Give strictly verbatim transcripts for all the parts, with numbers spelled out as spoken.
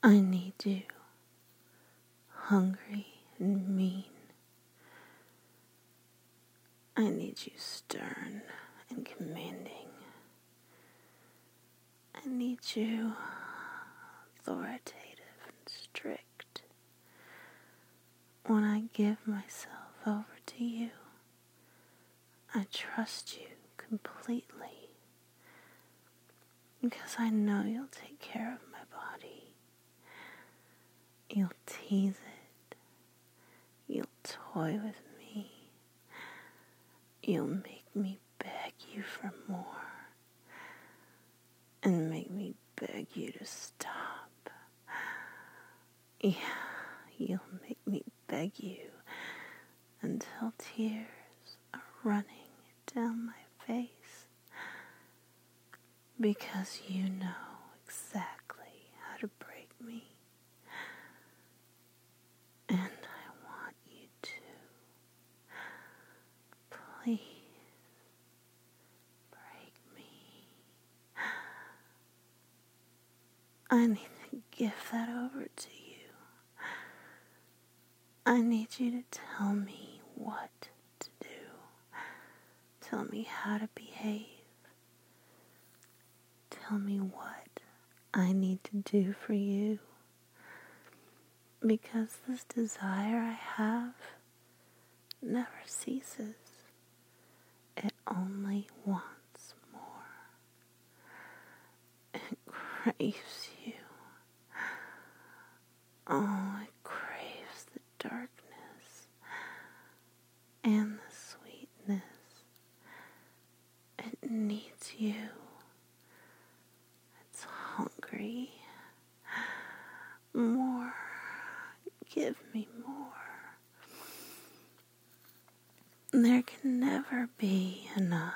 I need you, hungry and mean. I need you stern and commanding. I need you authoritative and strict. When I give myself over to you, I trust you completely because I know you'll take care of my body. You'll tease it. You'll toy with me. You'll make me beg you for more and make me beg you to stop. Yeah, you'll make me beg you until tears are running down my face because you know exactly how to break me. And I want you to. Please break me. I need to give that over to you. I need you to tell me what to do. Tell me how to behave. Tell me what I need to do for you. Because this desire I have never ceases. It only wants more. It craves you. Oh, it craves the darkness and the sweetness. It needs you. It's hungry. More. Give me more. There can never be enough.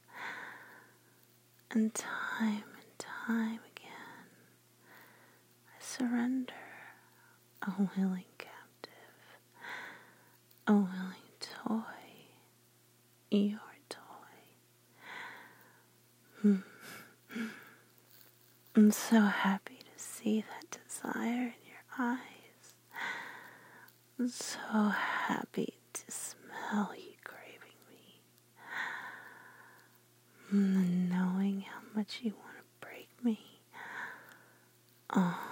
And time and time again, I surrender, a willing captive, a willing toy, your toy. Hmm. I'm so happy to see that desire in your eyes. I'm so happy to smell you craving me. And knowing how much you want to break me. Oh,